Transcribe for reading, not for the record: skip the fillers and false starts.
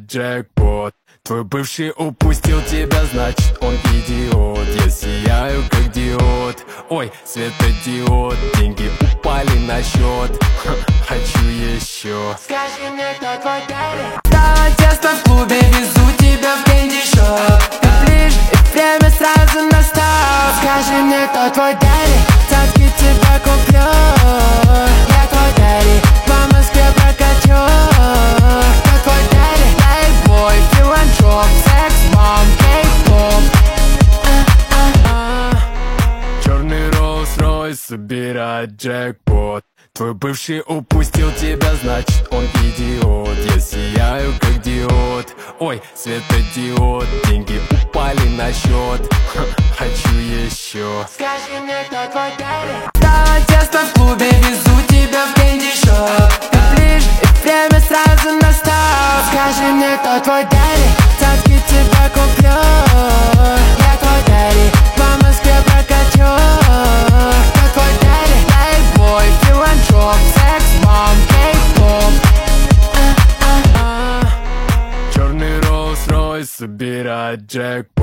джекпот. Твой бывший упустил тебя, значит он идиот. Я сияю как диод, ой, светодиод. Деньги упали на счет, хочу еще. Скажи мне, кто твой daddy? Стало тесно в клубе, везу тебя в кэнди шоп. Ты ближе, и время сразу настало. Скажи мне, кто твой daddy? Цацки тебя куплю. Я твой daddy, по Москве прокачу. Кто твой daddy? Playboy, филантроп, секс-бомб, кей-поп. Черный Rolls-Royce собирает джекпот. Твой бывший упустил тебя, значит он идиот. Я сияю как диод, ой, светодиод. Деньги упали на счет, хочу еще. Скажи мне, кто твой daddy? Стало тесно в клубе, везу тебя в кэнди шоп. Ты ближе, и время сразу настало. Скажи мне, кто твой daddy? Цацки тебя куплю. Я твой daddy, по Москве прокачу. Кто твой daddy? Playboy, филантроп, секс-бомб, кей-поп. Черный Rolls-Royce собирает джекпот.